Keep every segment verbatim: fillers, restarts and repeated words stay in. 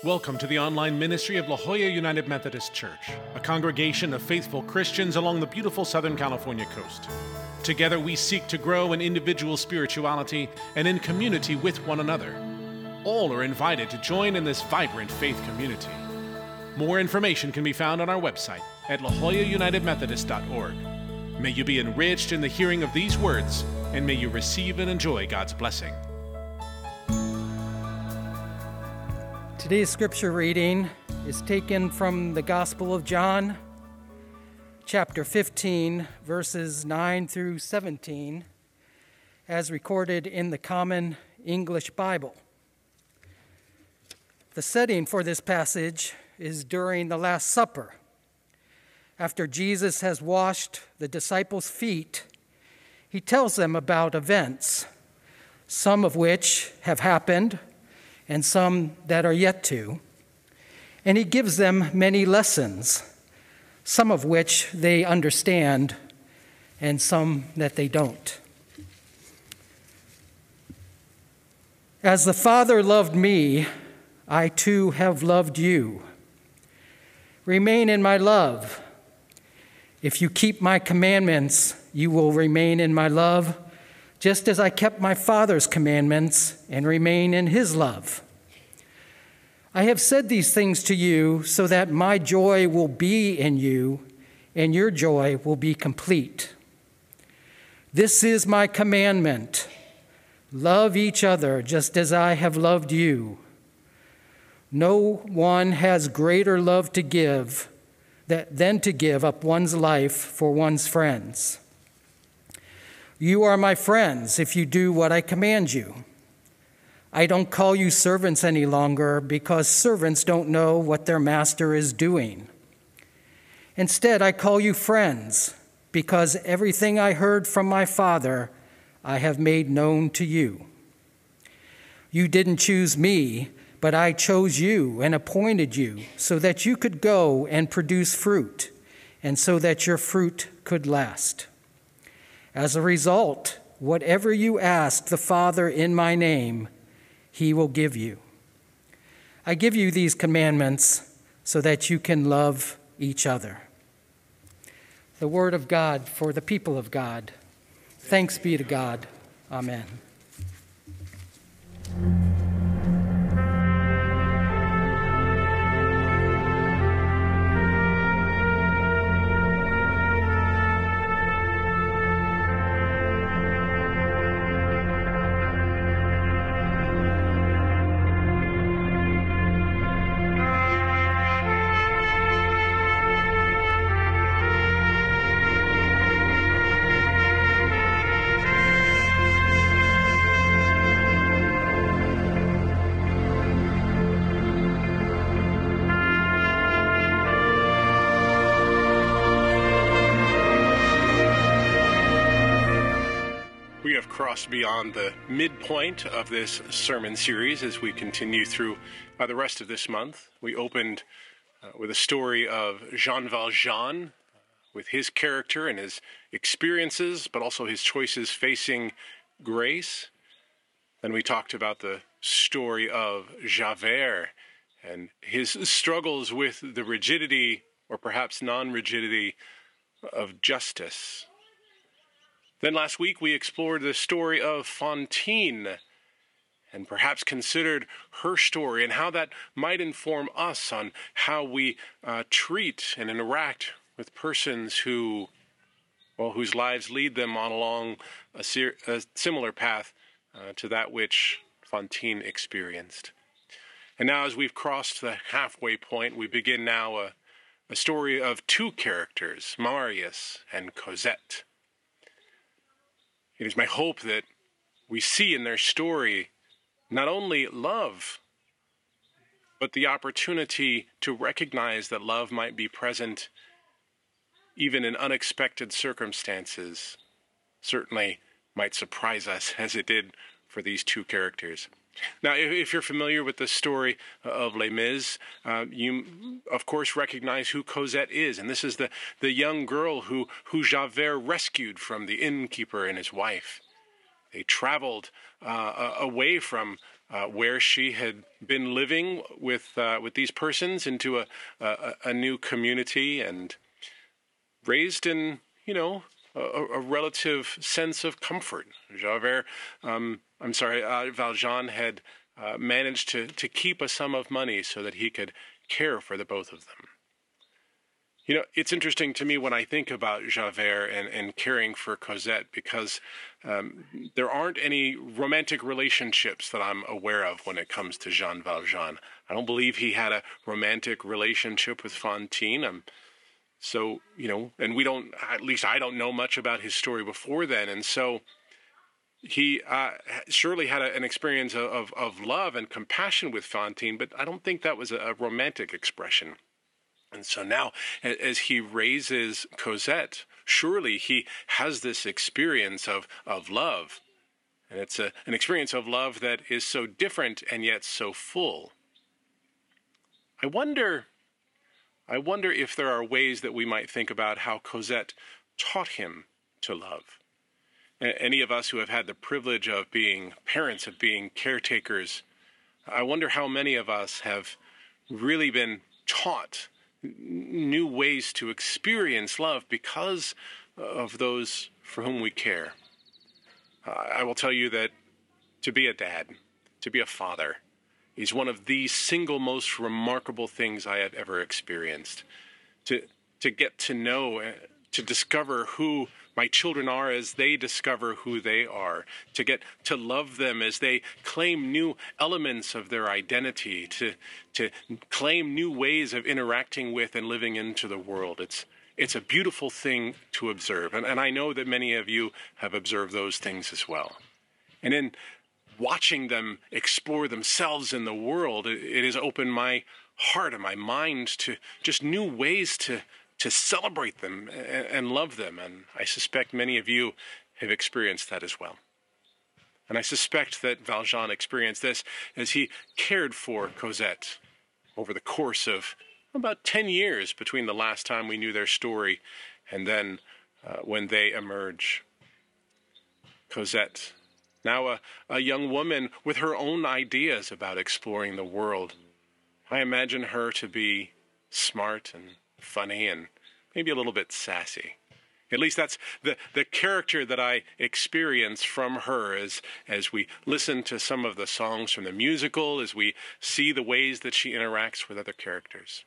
Welcome to the online ministry of La Jolla United Methodist Church, a congregation of faithful Christians along the beautiful Southern California coast. Together we seek to grow in individual spirituality and in community with one another. All are invited to join in this vibrant faith community. More information can be found on our website at la jolla united methodist dot org. May you be enriched in the hearing of these words, and may you receive and enjoy God's blessing. Today's scripture reading is taken from the Gospel of John, chapter fifteen, verses nine through seventeen, as recorded in the Common English Bible. The setting for this passage is during the Last Supper. After Jesus has washed the disciples' feet, he tells them about events, some of which have happened and some that are yet to. And he gives them many lessons, some of which they understand and some that they don't. As the Father loved me, I too have loved you. Remain in my love. If you keep my commandments, you will remain in my love, just as I kept my Father's commandments and remain in his love. I have said these things to you so that my joy will be in you and your joy will be complete. This is my commandment. Love each other just as I have loved you. No one has greater love to give than to give up one's life for one's friends. You are my friends if you do what I command you. I don't call you servants any longer because servants don't know what their master is doing. Instead, I call you friends because everything I heard from my Father I have made known to you. You didn't choose me, but I chose you and appointed you so that you could go and produce fruit, and so that your fruit could last. As a result, whatever you ask the Father in my name, he will give you. I give you these commandments so that you can love each other. The word of God for the people of God. Thanks be to God. Amen. We have crossed beyond the midpoint of this sermon series as we continue through uh, the rest of this month. We opened uh, with a story of Jean Valjean, uh, with his character and his experiences, but also his choices facing grace. Then we talked about the story of Javert and his struggles with the rigidity, or perhaps non-rigidity, of justice. Then last week we explored the story of Fantine and perhaps considered her story and how that might inform us on how we uh, treat and interact with persons who, well, whose lives lead them on along a, ser- a similar path uh, to that which Fantine experienced. And now as we've crossed the halfway point, we begin now a, a story of two characters, Marius and Cosette. It is my hope that we see in their story not only love, but the opportunity to recognize that love might be present even in unexpected circumstances. Certainly might surprise us as it did for these two characters. Now, if, if you're familiar with the story of Les Mis, uh, you, of course, recognize who Cosette is. And this is the, the young girl who, who Javert rescued from the innkeeper and his wife. They traveled uh, away from uh, where she had been living with uh, with these persons into a, a a new community, and raised in, you know, a, a relative sense of comfort. Javert, um, I'm sorry, uh, Valjean had uh, managed to to keep a sum of money so that he could care for the both of them. You know, it's interesting to me when I think about Javert and, and caring for Cosette, because um, there aren't any romantic relationships that I'm aware of when it comes to Jean Valjean. I don't believe he had a romantic relationship with Fantine. Um, so, you know, and we don't, at least I don't know much about his story before then. And so he uh, surely had a, an experience of, of, of love and compassion with Fantine, but I don't think that was a, a romantic expression. And so now, as he raises Cosette, surely he has this experience of, of love. And it's a, an experience of love that is so different and yet so full. I wonder, I wonder if there are ways that we might think about how Cosette taught him to love. Any of us who have had the privilege of being parents, of being caretakers, I wonder how many of us have really been taught new ways to experience love because of those for whom we care. Uh, I will tell you that to be a dad, to be a father, is one of the single most remarkable things I have ever experienced. To to get to know, uh, to discover who my children are as they discover who they are, to get to love them as they claim new elements of their identity, to to claim new ways of interacting with and living into the world. It's it's a beautiful thing to observe, and, and I know that many of you have observed those things as well. And in watching them explore themselves in the world, it, it has opened my heart and my mind to just new ways to to celebrate them and, and love them. And I suspect many of you have experienced that as well. And I suspect that Valjean experienced this as he cared for Cosette over the course of about ten years between the last time we knew their story and then uh, when they emerge. Cosette, now a, a young woman with her own ideas about exploring the world. I imagine her to be smart and funny and maybe a little bit sassy. At least that's the, the character that I experience from her as, as we listen to some of the songs from the musical, as we see the ways that she interacts with other characters.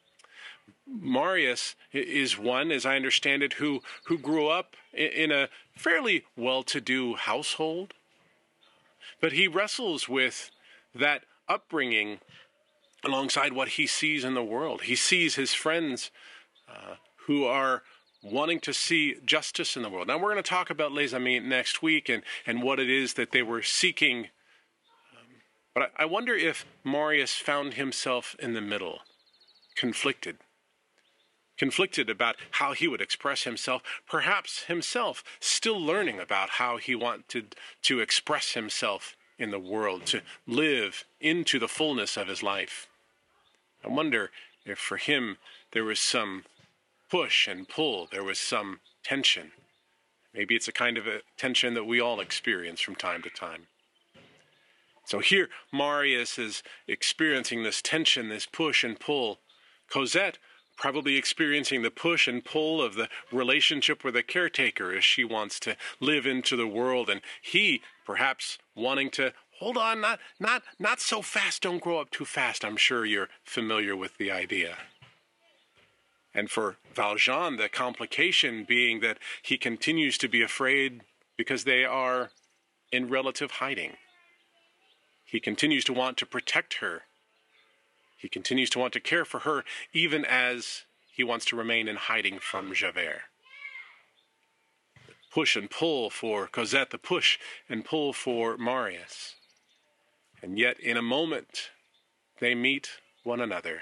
Marius is one, as I understand it, who, who grew up in a fairly well-to-do household, but he wrestles with that upbringing alongside what he sees in the world. He sees his friends uh, who are wanting to see justice in the world. Now, we're going to talk about Les Amis next week and, and what it is that they were seeking. Um, but I, I wonder if Marius found himself in the middle, conflicted. Conflicted about how he would express himself, perhaps himself still learning about how he wanted to express himself in the world, to live into the fullness of his life. I wonder if for him there was some push and pull, there was some tension. Maybe it's a kind of a tension that we all experience from time to time. So here Marius is experiencing this tension, this push and pull. Cosette probably experiencing the push and pull of the relationship with a caretaker as she wants to live into the world, and he perhaps wanting to hold on, not not not so fast, don't grow up too fast. I'm sure you're familiar with the idea. And for Valjean, the complication being that he continues to be afraid because they are in relative hiding. He continues to want to protect her. He continues to want to care for her, even as he wants to remain in hiding from Javert. The push and pull for Cosette, the push and pull for Marius. And yet, in a moment, they meet one another.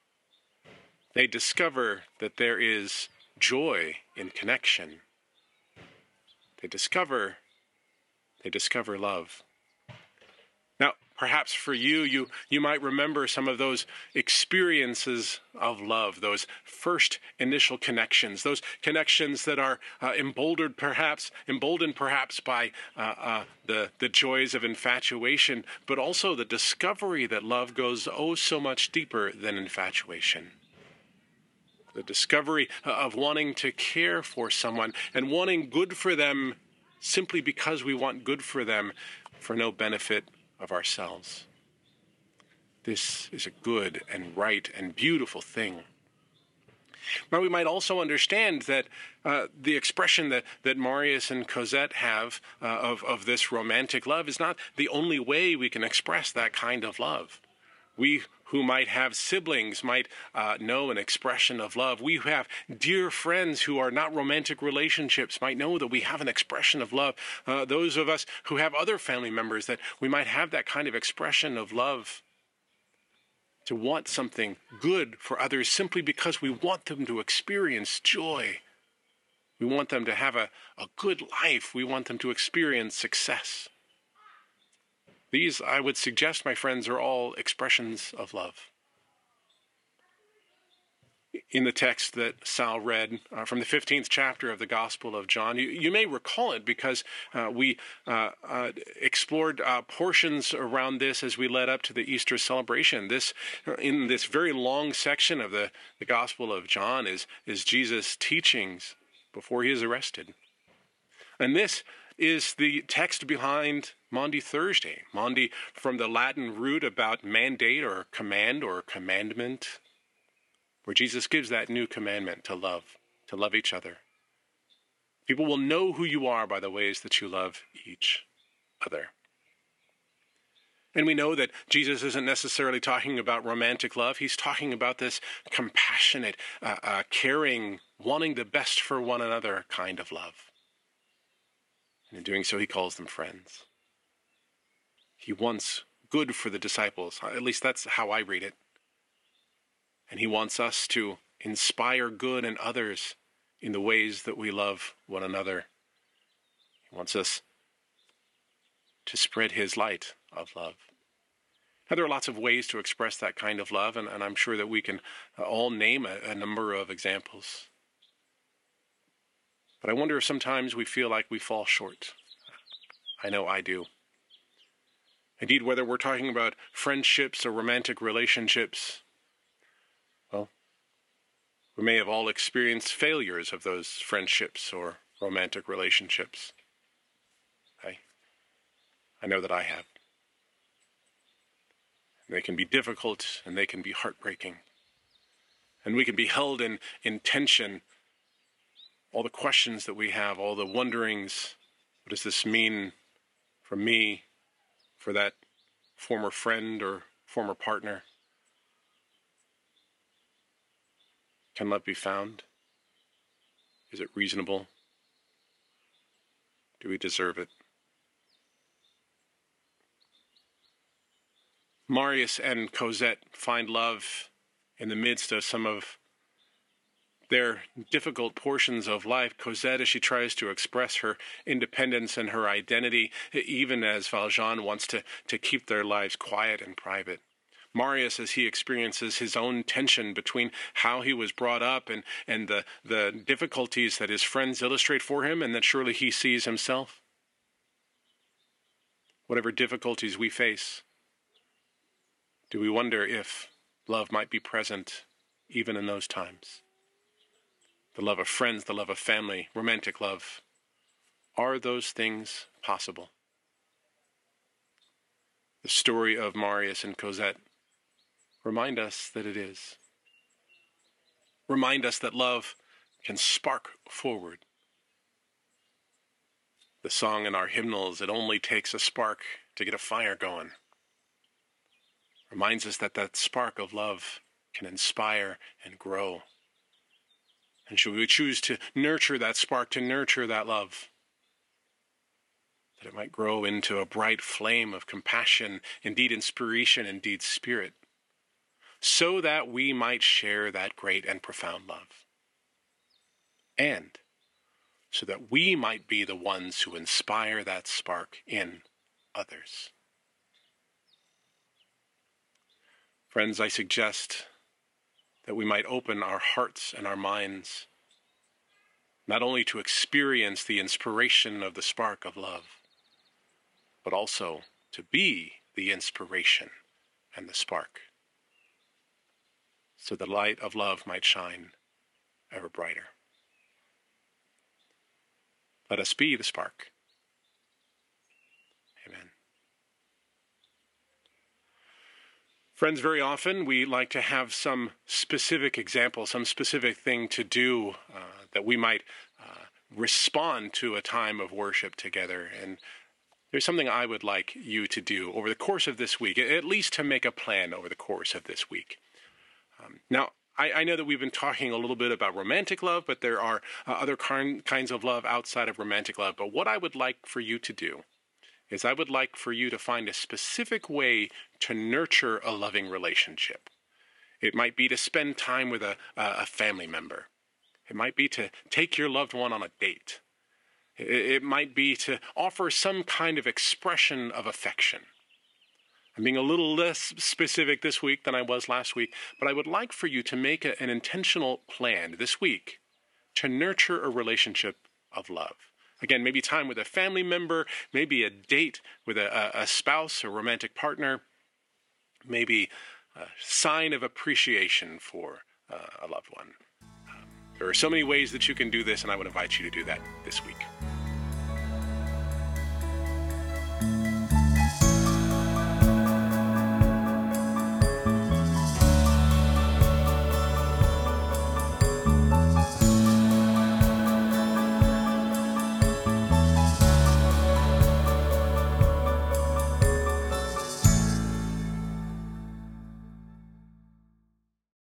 They discover that there is joy in connection. They discover, they discover love. Now, perhaps for you, you, you might remember some of those experiences of love, those first initial connections, those connections that are uh, emboldened perhaps, emboldened perhaps by uh, uh, the, the joys of infatuation, but also the discovery that love goes oh so much deeper than infatuation. The discovery of wanting to care for someone and wanting good for them simply because we want good for them for no benefit of ourselves. This is a good and right and beautiful thing. Now, we might also understand that uh, the expression that, that Marius and Cosette have uh, of, of this romantic love is not the only way we can express that kind of love. We who might have siblings might uh, know an expression of love. We who have dear friends who are not romantic relationships might know that we have an expression of love. Uh, those of us who have other family members, that we might have that kind of expression of love, to want something good for others simply because we want them to experience joy. We want them to have a, a good life. We want them to experience success. These, I would suggest, my friends, are all expressions of love. In the text that Sal read uh, from the fifteenth chapter of the Gospel of John, you, you may recall it because uh, we uh, uh, explored uh, portions around this as we led up to the Easter celebration. This, in this very long section of the, the Gospel of John is, is Jesus' teachings before he is arrested. And this is the text behind Maundy Thursday. Maundy, from the Latin root about mandate or command or commandment, where Jesus gives that new commandment to love, to love each other. People will know who you are by the ways that you love each other. And we know that Jesus isn't necessarily talking about romantic love. He's talking about this compassionate, uh, uh, caring, wanting the best for one another kind of love. And in doing so, he calls them friends. He wants good for the disciples. At least that's how I read it. And he wants us to inspire good in others in the ways that we love one another. He wants us to spread his light of love. Now, there are lots of ways to express that kind of love, and, and I'm sure that we can all name a, a number of examples. But I wonder if sometimes we feel like we fall short. I know I do. Indeed, whether we're talking about friendships or romantic relationships, well, we may have all experienced failures of those friendships or romantic relationships. I, I know that I have. And they can be difficult and they can be heartbreaking. And we can be held in, in tension. All the questions that we have, all the wonderings, what does this mean for me, for that former friend or former partner? Can love be found? Is it reasonable? Do we deserve it? Marius and Cosette find love in the midst of some of their difficult portions of life. Cosette, as she tries to express her independence and her identity, even as Valjean wants to, to keep their lives quiet and private. Marius, as he experiences his own tension between how he was brought up and, and the, the difficulties that his friends illustrate for him and that surely he sees himself. Whatever difficulties we face, do we wonder if love might be present even in those times? The love of friends, the love of family, romantic love. Are those things possible? The story of Marius and Cosette remind us that it is. Remind us that love can spark forward. The song in our hymnals, it only takes a spark to get a fire going. Reminds us that that spark of love can inspire and grow. And should we choose to nurture that spark, to nurture that love, that it might grow into a bright flame of compassion, indeed inspiration, indeed spirit, so that we might share that great and profound love. And so that we might be the ones who inspire that spark in others. Friends, I suggest that we might open our hearts and our minds not only to experience the inspiration of the spark of love, but also to be the inspiration and the spark, so the light of love might shine ever brighter. Let us be the spark. Amen. Friends, very often we like to have some specific example, some specific thing to do uh, that we might uh, respond to a time of worship together. And there's something I would like you to do over the course of this week, at least to make a plan over the course of this week. Um, now, I, I know that we've been talking a little bit about romantic love, but there are uh, other kind, kinds of love outside of romantic love. But what I would like for you to do is I would like for you to find a specific way to nurture a loving relationship. It might be to spend time with a, a family member. It might be to take your loved one on a date. It, it might be to offer some kind of expression of affection. I'm being a little less specific this week than I was last week, but I would like for you to make a, an intentional plan this week to nurture a relationship of love. Again, maybe time with a family member, maybe a date with a, a spouse or romantic partner, maybe a sign of appreciation for uh, a loved one. Um, there are so many ways that you can do this, and I would invite you to do that this week.